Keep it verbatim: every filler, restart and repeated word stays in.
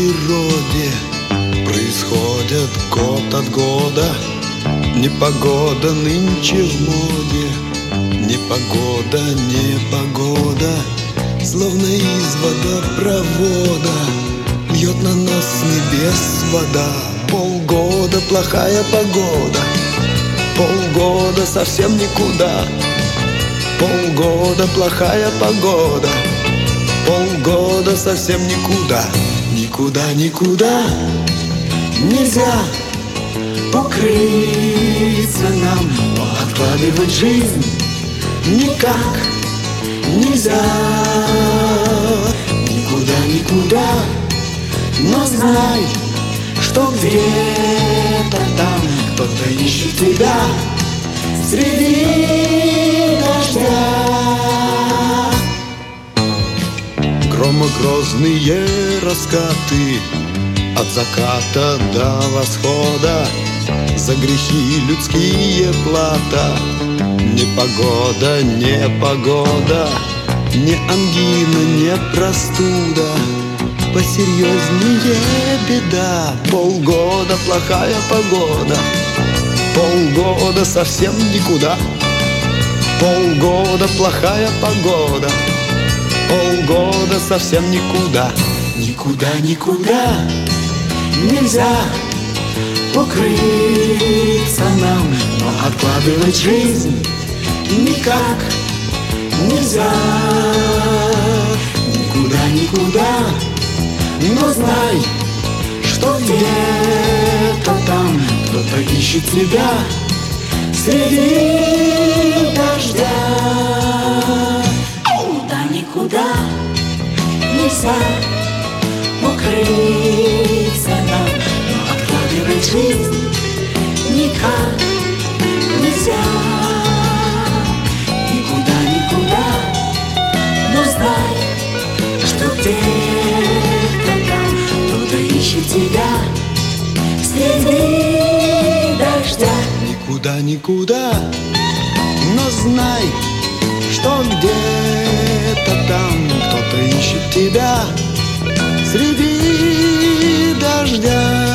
природе происходят год от года. Непогода нынче в моде, непогода, непогода, словно из водопровода льет на нас с небес вода. Полгода плохая погода, полгода совсем никуда. Полгода плохая погода, полгода совсем никуда. Никуда, никуда нельзя укрыться нам, но откладывать жизнь никак нельзя. Никуда, никуда, но знай, что где-то там кто-то ищет тебя среди дождя. Громогрозные раскаты от заката до восхода, за грехи людские плата. Непогода, непогода, не ангина, не простуда, посерьезнее беда. Полгода плохая погода, полгода совсем никуда. Полгода плохая погода, полгода совсем никуда. Никуда, никуда нельзя укрыться нам, но откладывать жизнь никак нельзя. Никуда, никуда, но знай, что где-то там кто-то ищет тебя среди дождя. Никуда, никуда нельзя укрыться нам, но откладывать жизнь никак нельзя. Никуда, никуда, но знай, что где-то там кто-то ищет тебя среди дождя. Никуда, никуда, но знай, что где-то там кто-то ищет тебя среди дождя.